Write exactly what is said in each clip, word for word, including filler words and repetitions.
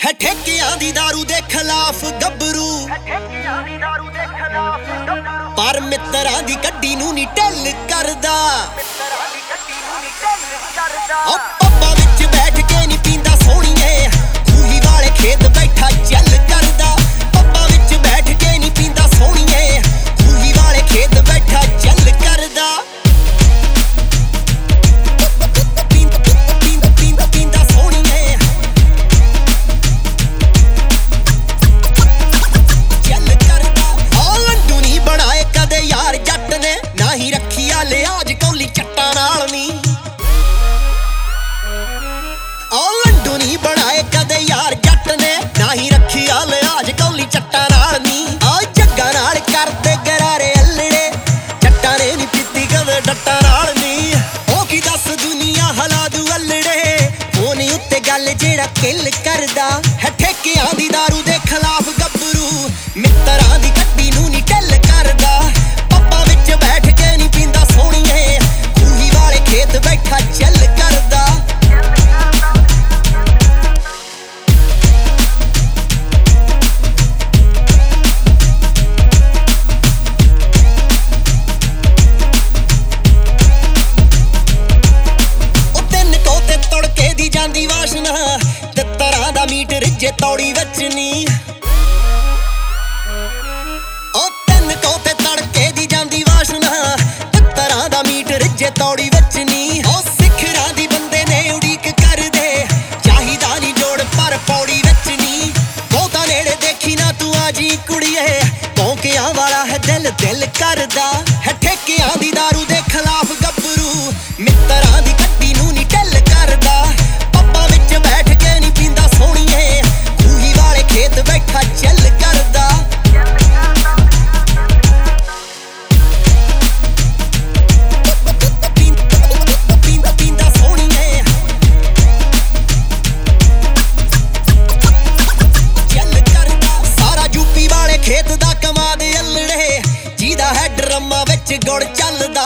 ਹੈ ਠੇਕਿਆਂ ਦੀ ਦਾਰੂ ਦੇ ਖਿਲਾਫ ਗੱਭਰੂ ਪਰ ਮਿੱਤਰਾਂ ਦੀ ਗੱਡੀ ਨੂੰ ਨੀ ਢਿੱਲ ਕਰਦਾ। ਉਹ ਪੱਬਾਂ ਵਿੱਚ ਬੈਠ ਕੇ ਨੀ ਪੀਂਦਾ ਸੋਹਣੀਏ, ਖੂਹੀ ਵਾਲੇ ਖੇਤ ਬੈਠਾ ਚੱਲ ਕਰਦਾ। ਪੱਬਾਂ ਵਿੱਚ ਬੈਠ ਕੇ ਨੀ ਪੀਂਦਾ ਸੋਹਣੀਏ, ਖੂਹੀ ਵਾਲੇ ਖੇਤ ਬੈਠਾ ਚੱਲ ਕਰਦਾ। ਲਿਆਜ ਕੌਲੀ ਚੱਟਾਂ ਨਾਲ ਨੀ ਉਹ ਲੰਡੂ ਨੀ ਬਣਾਏ ਕਦੇ ਯਾਰ ਜੱਟ ਨੇ, ਨਾ ਹੀ ਰੱਖਿਆ ਲਿਆਜ ਕੌਲੀ ਚੱਟਾਂ ਨਾਲ ਨੀ। ਆ ਜੱਗਾਂ ਨਾਲ ਕਰਦੇ ਗਰਾਰੇ ਅਲੜੇ, ਜੱਟਾਂ ਨੇ ਨੀ ਪੀਤੀ ਕਦੇ ਡੱਟਾਂ ਨਾਲ ਨੀ। ਉਹ ਕੀ ਦੱਸ ਦੁਨੀਆ ਹਲਾ ਦੂ ਅਲੜੇ, ਉਹ ਨੀ ਉੱਤੇ ਗੱਲ ਜਿਹੜਾ ਕਿੱਲ ਕਰਦਾ। ਹੈ ਠੇਕਿਆਂ ਦੀ ਦਾਰੂ ਦੇ ਖਿਲਾਫ ਗੱਭਰੂ ਮਿੱਤਰਾਂ ਦੀ ਗੱਡੀ ਨੂੰ ਨੀ ਢਿੱਲ ਕਰਦਾ। ਪੱਬਾਂ ਵਿੱਚ ਬੈਠ ਕੇ ਨੀ ਪੀਂਦਾ ਸੋਹਣੀਏ, ਖੂਹੀ ਵਾਲੇ ਖੇਤ ਬੈਠਾ ਚੱਲ ਕਰਦਾ। ਉਹ ਤਿੰਨ ਕੋਤੇ ਤੜਕੇ ਦੀ ਜਾਂਦੀ ਵਾਸ਼ਨਾ, ਤੇ ਤਰ੍ਹਾਂ ਦਾ ਮੀਟ ਰਿੱਝੇ ਤੌੜੀ ਵਿੱਚ ਨੀ। ਉਹ ਤਿੰਨ ਕੋਤੇ ਤੜਕੇ ਦੀ ਜਾਂਦੀ ਵਾਸ਼ਨਾ, ਤੇ ਤਰ੍ਹਾਂ ਦਾ ਮੀਟ ਰਿੱਝੇ ਤੌੜੀ ਵਿੱਚ ਨੀ। ਉਹ ਸਿਖਰਾਂ ਦੀ ਬੰਦੇ ਨੇ ਉਡੀਕ ਕਰਦੇ, ਚਾਹੀਦਾ ਨੀ ਜੋੜ ਪਰ ਪੌੜੀ ਵਿੱਚ ਨੀ। ਬਹੁਤਾ ਨੇੜੇ ਦੇਖੀ ਨਾ ਤੂੰ ਆ ਜੀ ਕੁੜੀਏ, ਭੌਂਕਿਆਂ ਵਾਲਾ ਹੈ ਦਿਲ ਦਿਲ ਕਰਦਾ। ਹੈ ਠੇਕਿਆਂ ਦੀ ਦਾਰੂ ਦੇ ਖਿਲਾਫ ਗੱਭਰੂ ਮਿੱਤਰਾਂ ਦੀ ਗੱਡੀ ਨੂੰ ਨੀ ਢਿੱਲ ਕਰਦਾ। ਪੱਬਾਂ ਵਿੱਚ ਬੈਠ ਕੇ ਨੀ ਪੀਂਦਾ ਸੋਹਣੀਏ, ਖੂਹੀ ਵਾਲੇ ਖੇਤ ਬੈਠਾ ਚੱਲ ਕਰਦਾ। ਖੇਤ ਦਾ ਕਮਾਦ ਅਲੜੇ, ਜਿਹਦਾ ਹੈ ਡਰਮਾਂ ਵਿੱਚ ਗੁੜ ਚੱਲਦਾ।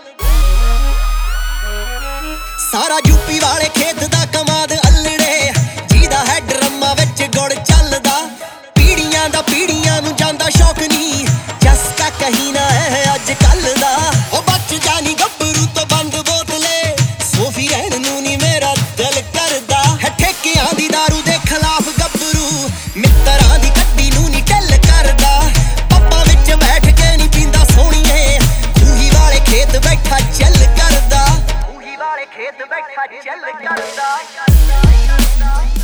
ਸਾਰਾ ਯੂਪੀ ਵਾਲੇ ਖੇਤ ਦਾ ਕਮਾਦ ਅਲੜੇ, ਜਿਹਦਾ ਹੈ ਡਰਮਾਂ ਵਿੱਚ ਗੁੜ ਚੱਲਦਾ। ਪੀੜੀਆਂ ਦਾ ਪੀੜੀਆਂ ਨੂੰ ਜਾਂਦਾ ਸ਼ੌਕ ਨੀ, ਚਸਕਾ ਕਹੀਂ ਨਾ ਹੈ ਅੱਜ ਕੱਲ ਦਾ। ਉਹ ਬਚ ਜਾਨੀ ਗੱਭਰੂ ਤੋਂ ਬੰਦ ਬੋਤਲੇ, ਸੋਫੀ ਰਹਿਣ ਨੂੰ ਨੀ ਮੇਰਾ ਦਿਲ ਕਰਦਾ। ਹੈ ਠੇਕਿਆਂ ਦੀ ਦਾਰੂ ਦੇ ਖਿਲਾਫ ਗੱਭਰੂ ਮਿੱਤਰਾਂ ਦੀ ਗੱਡੀ ਨੂੰ ਨੀ ਢਿੱਲ ਕਰਦਾ। ਪੱਬਾਂ ਵਿੱਚ ਬੈਠ ਕੇ ਨੀ ਪੀਂਦਾ ਸੋਹਣੀਏ, ਖੂਹੀ ਵਾਲੇ ਖੇਤ ਬੈਠਾ ਚੱਲ ਕਰਦਾ। ਖੂਹੀ ਵਾਲੇ ਖੇਤ ਬੈਠਾ ਚੱਲ ਕਰਦਾ।